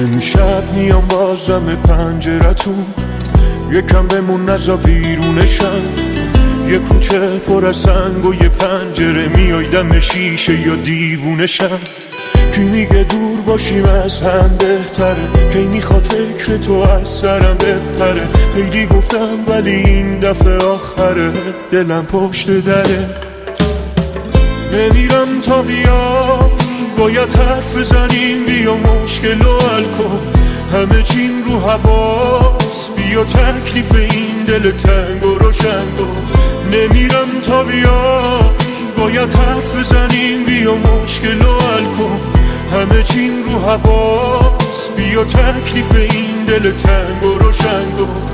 امشب میام بازم پنجرتون، یکم بمون نزا ویرونشم. یه کوچه پر از سنگ و یه پنجره، میای دم شیشه یا دیوونشم. کی میگه دور باشیم از هم بهتره، کی میخواد فکر تو از سرم بپره. خیلی گفتم ولی این دفعه آخره، دلم پشت دره. نمیرم تا بیام، باید حرف بزنیم، بیا مشکل و حل کن. همه چیم رو حواس، بیا تکلیف این دل تنگ و روشن کن. نمیرم تا بیام، باید حرف بزنیم، بیا مشکل و حل کن. همه چیم رو حواس، بیا تکلیف این دل تنگ و روشن کن.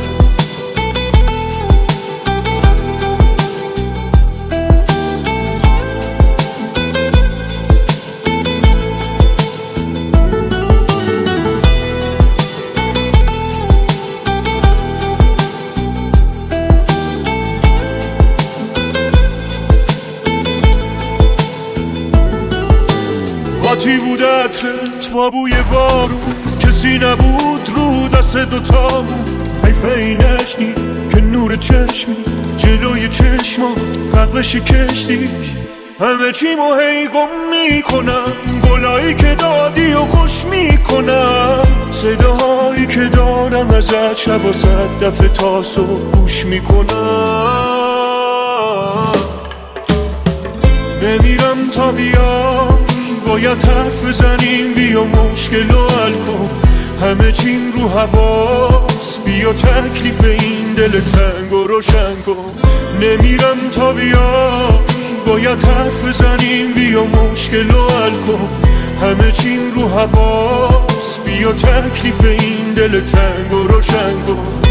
قاطی بود عطرت با بوی بارون، کسی نبود رو دست دوتامون. حیفه اینش نی که نور چشمی جلوی چشمات غرقش کشتیش. همه چی مو هی گم میکنم، گلایی که دادی و خوش میکنم. صداهایی که دارم ازت شب و 100 دفعه تا صبح گوش میکنم. نمیرم تا بیام، باید حرف بزنیم، بیا مشکل و حل کن. همه چیم رو حواس، بیا تکلیف این دل تنگ و روشن کن. نمیرم تا بیام، باید حرف بزنیم، بیا مشکل و حل کن. همه چیم رو حواس، بیا تکلیف این دل تنگ و روشن کن.